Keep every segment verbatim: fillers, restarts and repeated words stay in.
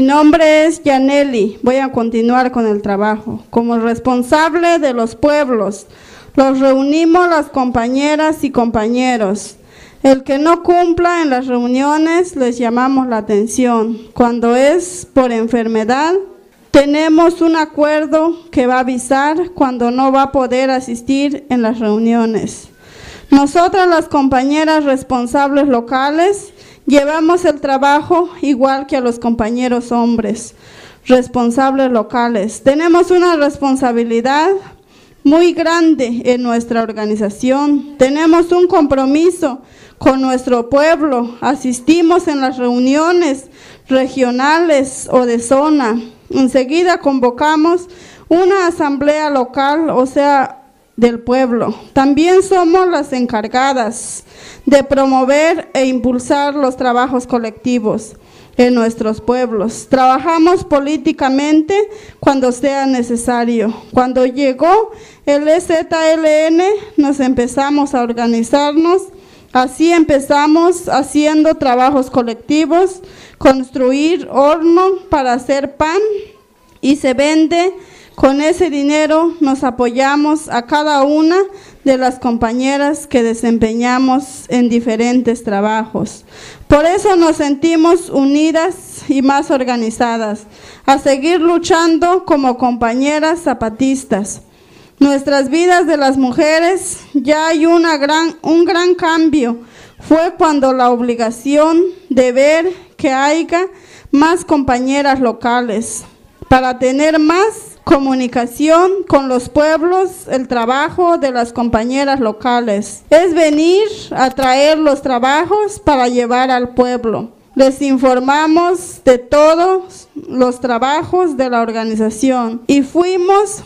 nombre es Yaneli. Voy a continuar con el trabajo. Como responsable de los pueblos, los reunimos las compañeras y compañeros. El que no cumpla en las reuniones les llamamos la atención. Cuando es por enfermedad, tenemos un acuerdo que va a avisar cuando no va a poder asistir en las reuniones. Nosotras, las compañeras responsables locales, llevamos el trabajo igual que a los compañeros hombres responsables locales. Tenemos una responsabilidad muy grande en nuestra organización. Tenemos un compromiso con nuestro pueblo. Asistimos en las reuniones regionales o de zona. Enseguida convocamos una asamblea local, o sea, del pueblo. También somos las encargadas de promover e impulsar los trabajos colectivos en nuestros pueblos. Trabajamos políticamente cuando sea necesario. Cuando llegó el E Z L N, nos empezamos a organizarnos. Así empezamos haciendo trabajos colectivos, construir horno para hacer pan y se vende. Con ese dinero nos apoyamos a cada una de las compañeras que desempeñamos en diferentes trabajos. Por eso nos sentimos unidas y más organizadas, a seguir luchando como compañeras zapatistas. Nuestras vidas de las mujeres ya hay una gran, un gran cambio. Fue cuando la obligación de ver que haya más compañeras locales para tener más comunicación con los pueblos. El trabajo de las compañeras locales es venir a traer los trabajos para llevar al pueblo. Les informamos de todos los trabajos de la organización y fuimos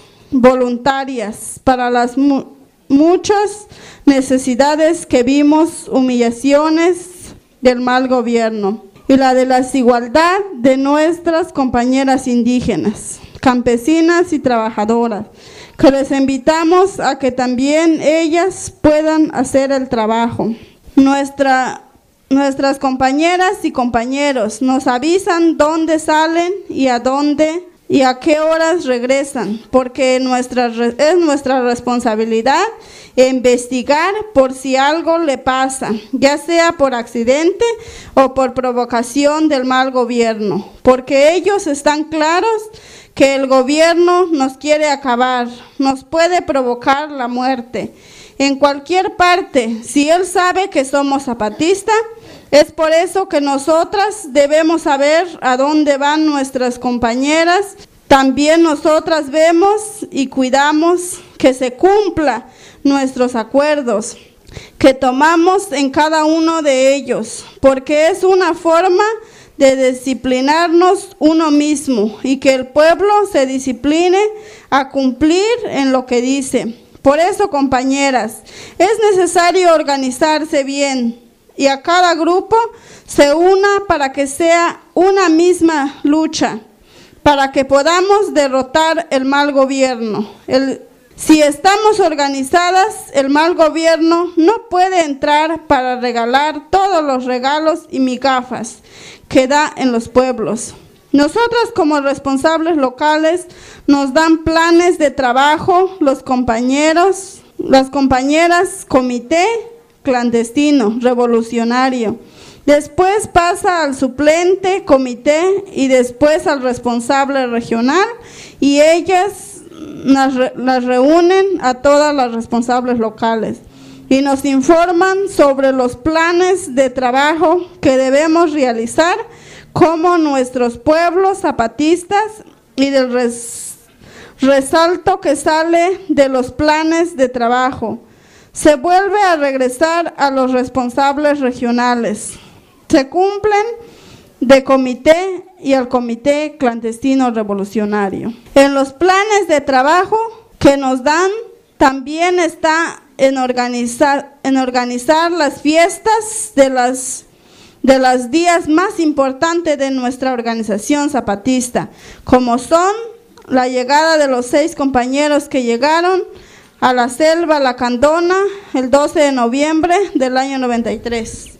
voluntarias para las mu muchas necesidades que vimos, humillaciones del mal gobierno y la de la desigualdad de nuestras compañeras indígenas, campesinas y trabajadoras, que les invitamos a que también ellas puedan hacer el trabajo. Nuestra, nuestras compañeras y compañeros nos avisan dónde salen y a dónde y a qué horas regresan, porque nuestra, es nuestra responsabilidad investigar por si algo le pasa, ya sea por accidente o por provocación del mal gobierno, porque ellos están claros que el gobierno nos quiere acabar, nos puede provocar la muerte. En cualquier parte, si él sabe que somos zapatistas, es por eso que nosotras debemos saber a dónde van nuestras compañeras. También nosotras vemos y cuidamos que se cumplan nuestros acuerdos que tomamos en cada uno de ellos, porque es una forma de disciplinarnos uno mismo y que el pueblo se discipline a cumplir en lo que dice. Por eso, compañeras, es necesario organizarse bien y a cada grupo se una para que sea una misma lucha, para que podamos derrotar el mal gobierno. El, si estamos organizadas, el mal gobierno no puede entrar para regalar todos los regalos y migajas que da en los pueblos. Nosotros, como responsables locales, nos dan planes de trabajo, los compañeros, las compañeras, comité clandestino, revolucionario. Después pasa al suplente, comité, y después al responsable regional, y ellas las, las reúnen a todas las responsables locales y nos informan sobre los planes de trabajo que debemos realizar como nuestros pueblos zapatistas y del res, resalto que sale de los planes de trabajo. Se vuelve a regresar a los responsables regionales. Se cumplen de comité y al comité clandestino revolucionario. En los planes de trabajo que nos dan también está en organizar, en organizar las fiestas de las de los días más importantes de nuestra organización zapatista, como son la llegada de los seis compañeros que llegaron a la selva Lacandona el doce de noviembre del año noventa y tres.